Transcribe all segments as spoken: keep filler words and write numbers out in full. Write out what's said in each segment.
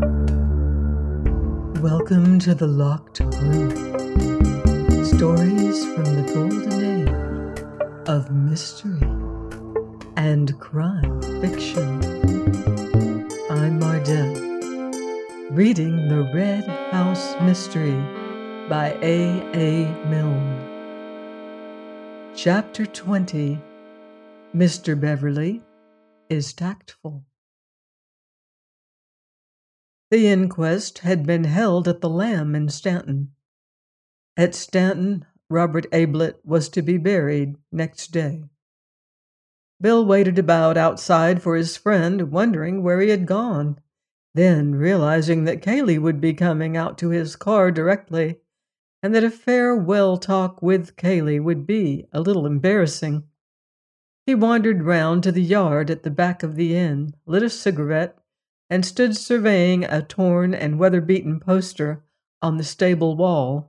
Welcome to the Locked Room. Stories from the golden age of mystery and crime fiction. I'm Mardell, reading The Red House Mystery by A A. Milne. Chapter twenty, Mister Beverly is Tactful. The inquest had been held at the Lamb in Stanton. At Stanton, Robert Ablett was to be buried next day. Bill waited about outside for his friend, wondering where he had gone. Then, realizing that Kaylee would be coming out to his car directly, and that a farewell talk with Kaylee would be a little embarrassing, he wandered round to the yard at the back of the inn, lit a cigarette, and stood surveying a torn and weather-beaten poster on the stable wall.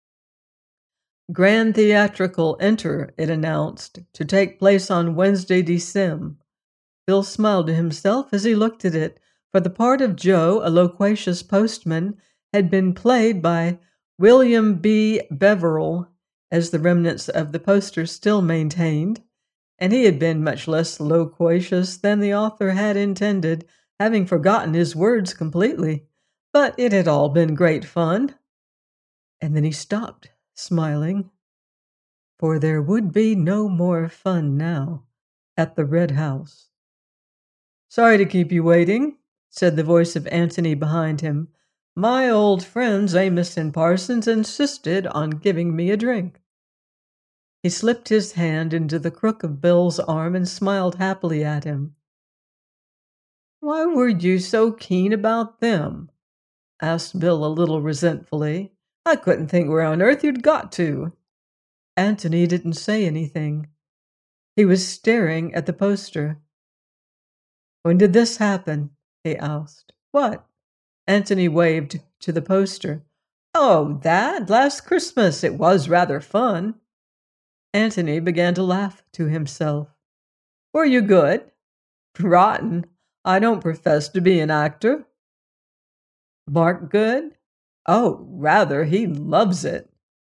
Grand Theatrical Enter, it announced, to take place on Wednesday, December. Bill smiled to himself as he looked at it, for the part of Joe, a loquacious postman, had been played by William B. Beverell, as the remnants of the poster still maintained, and he had been much less loquacious than the author had intended, having forgotten his words completely, but it had all been great fun. And then he stopped, smiling, for there would be no more fun now at the Red House. "Sorry to keep you waiting," said the voice of Antony behind him. "My old friends Amos and Parsons insisted on giving me a drink." He slipped his hand into the crook of Bill's arm and smiled happily at him. "Why were you so keen about them?" asked Bill a little resentfully. "I couldn't think where on earth you'd got to." Antony didn't say anything. He was staring at the poster. "When did this happen?" he asked. "What?" Antony waved to the poster. "Oh, that? Last Christmas. It was rather fun." Antony began to laugh to himself. "Were you good?" "Rotten. I don't profess to be an actor." "Mark good?" "Oh, rather. He loves it."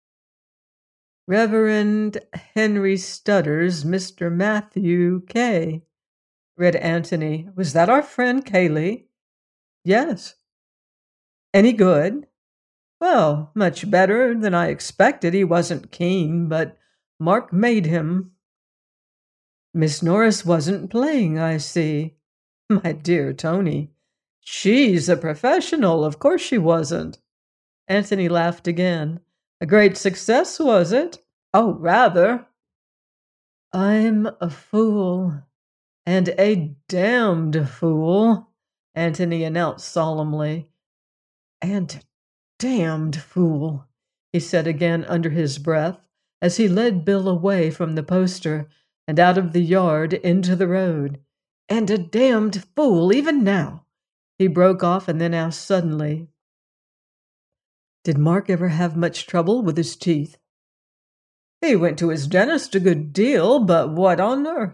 "Reverend Henry Studders, Mister Matthew K," read Antony. "Was that our friend Kaylee?" "Yes." "Any good?" "Well, much better than I expected. He wasn't keen, but Mark made him." "Miss Norris wasn't playing, I see." "My dear Tony, she's a professional. Of course she wasn't." Antony laughed again. "A great success, was it?" "Oh, rather." "I'm a fool, and a damned fool," Antony announced solemnly. "And damned fool," he said again under his breath, as he led Bill away from the poster and out of the yard into the road. "And a damned fool even now," he broke off and then asked suddenly, "Did Mark ever have much trouble with his teeth?" "He went to his dentist a good deal, but what on earth?"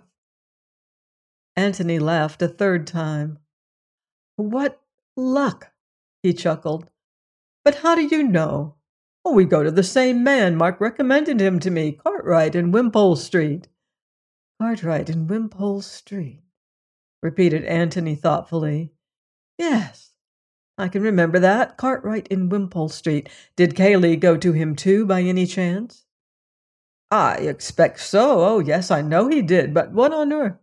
Antony laughed a third time. "What luck," he chuckled. "But how do you know?" "Oh, we go to the same man. Mark recommended him to me, Cartwright in Wimpole Street." "Cartwright in Wimpole Street," repeated Antony thoughtfully. "Yes, I can remember that. Cartwright in Wimpole Street. Did Kaylee go to him too, by any chance?" "I expect so. Oh, yes, I know he did. But what on earth?"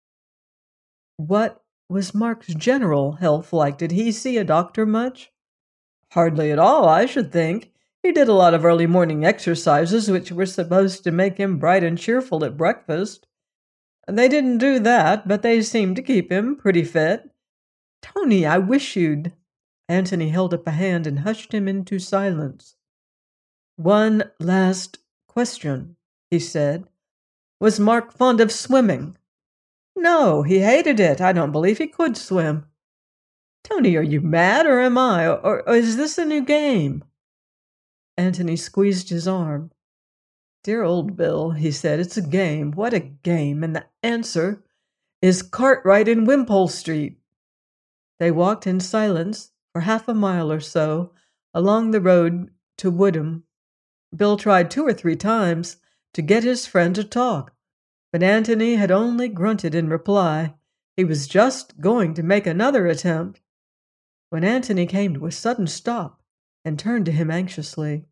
"What was Mark's general health like? Did he see a doctor much?" "Hardly at all, I should think. He did a lot of early morning exercises, which were supposed to make him bright and cheerful at breakfast. They didn't do that, but they seemed to keep him pretty fit." "Tony, I wish you'd—" Antony held up a hand and hushed him into silence. "One last question," he said. "Was Mark fond of swimming?" "No, he hated it. I don't believe he could swim." "Tony, are you mad, or am I? Or, or is this a new game?" Antony squeezed his arm. "Dear old Bill," he said, "it's a game. What a game! And the answer is Cartwright in Wimpole Street." They walked in silence For half a mile or so, along the road to Woodham, Bill tried two or three times to get his friend to talk, but Antony had only grunted in reply. He was just going to make another attempt when Antony came to a sudden stop and turned to him anxiously.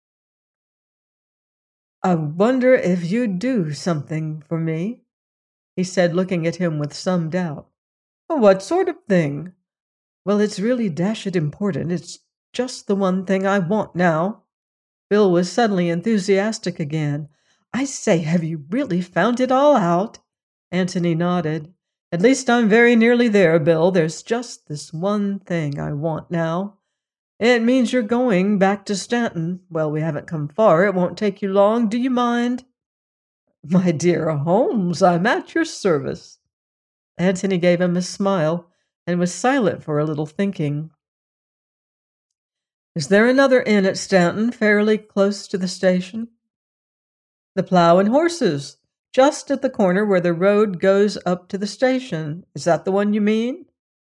"I wonder if you'd do something for me," he said, looking at him with some doubt. "What sort of thing?" "Well, it's really dashed important. It's just the one thing I want now." Bill was suddenly enthusiastic again. "I say, have you really found it all out?" Antony nodded. "At least I'm very nearly there, Bill. There's just this one thing I want now. It means you're going back to Stanton. Well, we haven't come far. It won't take you long. Do you mind?" "My dear Holmes, I'm at your service." Antony gave him a smile and was silent for a little, thinking. "Is there another inn at Stanton, fairly close to the station?" "The Plough and Horses, just at the corner where the road goes up to the station. Is that the one you mean?"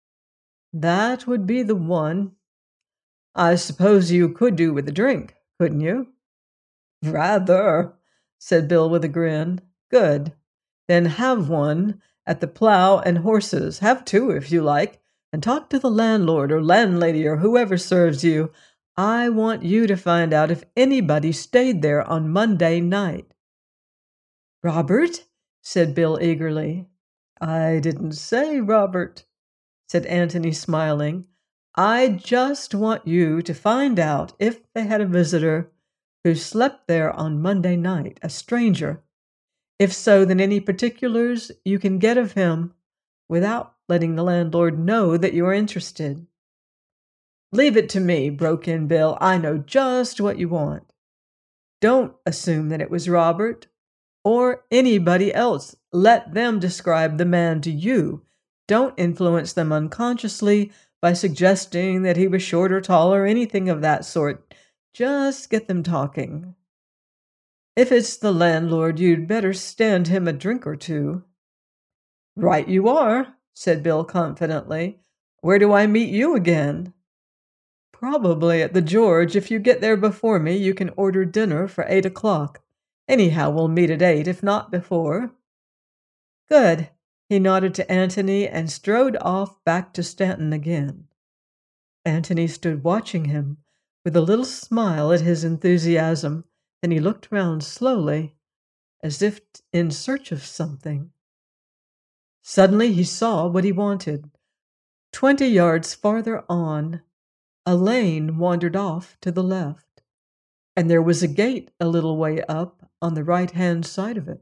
"That would be the one." "I suppose you could do with a drink, couldn't you?" "Rather," said Bill with a grin. "Good. Then have one at the Plough and Horses. Have two if you like, and talk to the landlord or landlady or whoever serves you. I want you to find out if anybody stayed there on Monday night." "Robert?" said Bill eagerly. "I didn't say Robert," said Antony, smiling. "I just want you to find out if they had a visitor who slept there on Monday night, a stranger. If so, then any particulars you can get of him without letting the landlord know that you are interested." "Leave it to me," broke in Bill. "I know just what you want. Don't assume that it was Robert or anybody else. Let them describe the man to you. Don't influence them unconsciously by suggesting that he was short or tall or anything of that sort. Just get them talking. If it's the landlord, you'd better stand him a drink or two." "Right you are," said Bill confidently. "Where do I meet you again?" "Probably at the George. If you get there before me, you can order dinner for eight o'clock. Anyhow, we'll meet at eight, if not before." "Good." He nodded to Antony and strode off back to Stanton again. Antony stood watching him with a little smile at his enthusiasm. Then he looked round slowly, as if in search of something. Suddenly he saw what he wanted. Twenty yards farther on, a lane wandered off to the left, and there was a gate a little way up on the right-hand side of it.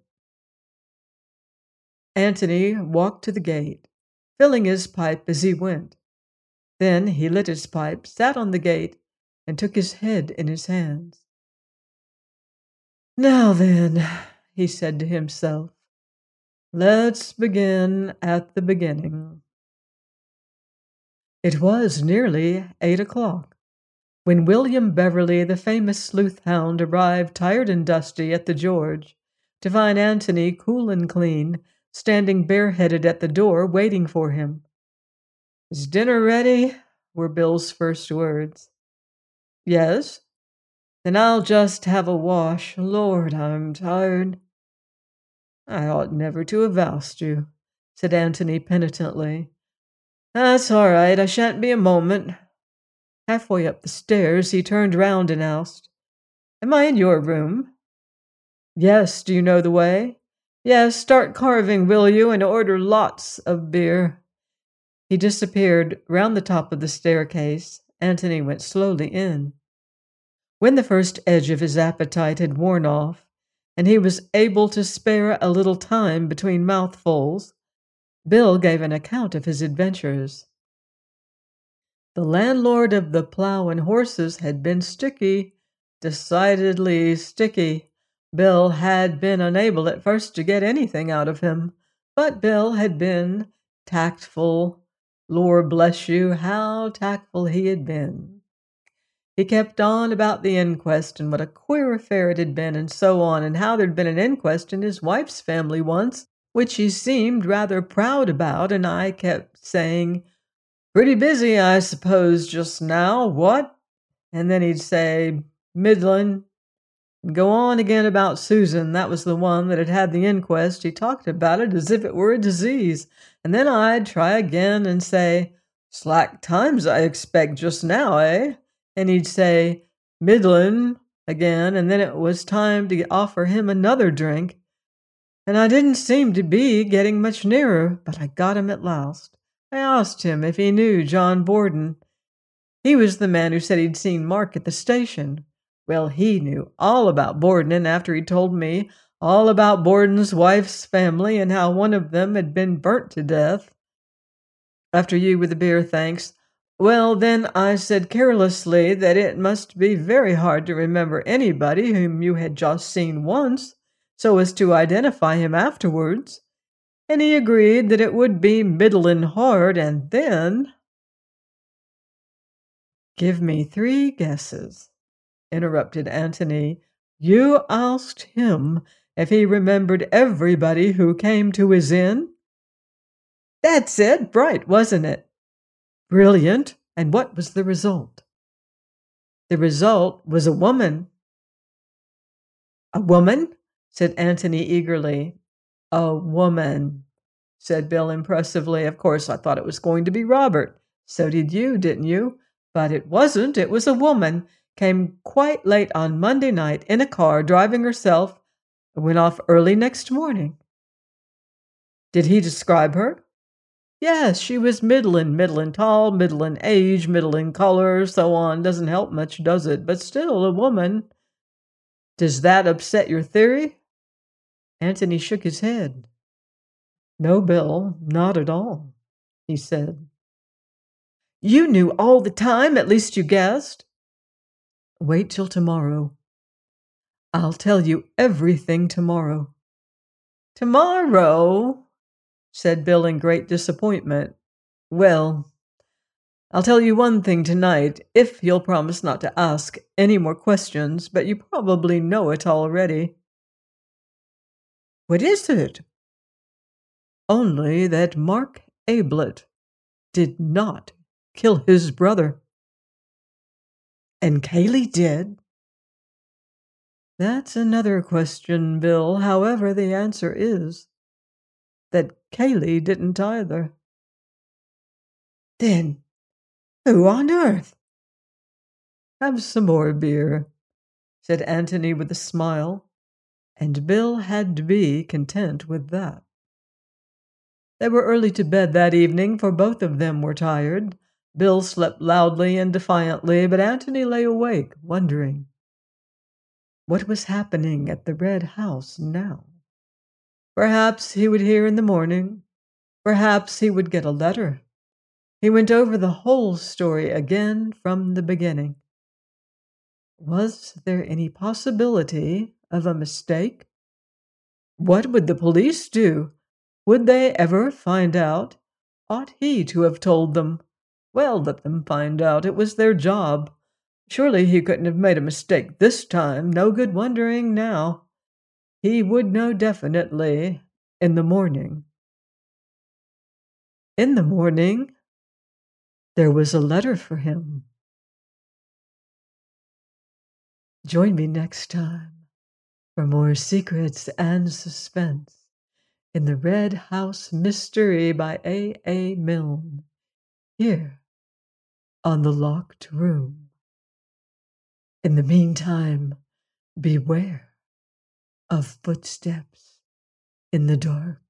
Antony walked to the gate, filling his pipe as he went. Then he lit his pipe, sat on the gate, and took his head in his hands. "Now then," he said to himself, "let's begin at the beginning." It was nearly eight o'clock when William Beverly, the famous sleuth hound, arrived tired and dusty at the George to find Antony, cool and clean, standing bareheaded at the door waiting for him. "Is dinner ready?" were Bill's first words. "Yes." "Then I'll just have a wash. Lord, I'm tired." "I ought never to have asked you," said Antony penitently. "That's all right. I shan't be a moment." Halfway up the stairs, he turned round and asked, "Am I in your room?" "Yes. Do you know the way?" "Yes. Start carving, will you, and order lots of beer." He disappeared round the top of the staircase. Antony went slowly in. When the first edge of his appetite had worn off, and he was able to spare a little time between mouthfuls, Bill gave an account of his adventures. The landlord of the Plough and Horses had been sticky, decidedly sticky. Bill had been unable at first to get anything out of him, but Bill had been tactful. Lord bless you, how tactful he had been. He kept on about the inquest and what a queer affair it had been and so on, and how there'd been an inquest in his wife's family once, which he seemed rather proud about, and I kept saying, Pretty busy, I suppose, just now, what? And then he'd say, Middlin', and go on again about Susan. That was the one that had had the inquest. He talked about it as if it were a disease. And then I'd try again and say, slack times, I expect, just now, eh? And he'd say, Middlin', again, and then it was time to offer him another drink. And I didn't seem to be getting much nearer, but I got him at last. I asked him if he knew John Borden. He was the man who said he'd seen Mark at the station. Well, he knew all about Borden, and after he told me all about Borden's wife's family and how one of them had been burnt to death. After you with the beer, thanks. Well, then I said carelessly that it must be very hard to remember anybody whom you had just seen once, so as to identify him afterwards. And he agreed that it would be middlin' hard, and then— Give me three guesses, interrupted Antony. You asked him if he remembered everybody who came to his inn? That's it, bright, wasn't it? Brilliant. And what was the result? The result was a woman. A woman? Said Antony eagerly. A woman, said Bill impressively. Of course, I thought it was going to be Robert. So did you, didn't you? But it wasn't. It was a woman. Came quite late on Monday night in a car, driving herself, and went off early next morning. Did he describe her? Yes, she was middlin', middlin' tall, middlin' age, middlin' color, so on. Doesn't help much, does it? But still, a woman. Does that upset your theory? Antony shook his head. No, Bill, not at all, he said. You knew all the time, at least you guessed. Wait till tomorrow. I'll tell you everything tomorrow. Tomorrow, said Bill in great disappointment. Well, I'll tell you one thing tonight, if you'll promise not to ask any more questions, but you probably know it already. What is it? Only that Mark Ablett did not kill his brother. And Kaylee did? That's another question, Bill. However, the answer is that Kaylee didn't either. Then, who on earth? Have some more beer, said Antony with a smile, and Bill had to be content with that. They were early to bed that evening, for both of them were tired. Bill slept loudly and defiantly, but Antony lay awake, wondering what was happening at the Red House now. Perhaps he would hear in the morning. Perhaps he would get a letter. He went over the whole story again from the beginning. Was there any possibility of a mistake? What would the police do? Would they ever find out? Ought he to have told them? Well, let them find out. It was their job. Surely he couldn't have made a mistake this time. No good wondering now. He would know definitely in the morning. In the morning, there was a letter for him. Join me next time for more secrets and suspense in the Red House Mystery by A. A. Milne, here on The Locked Room. In the meantime, beware of footsteps in the dark.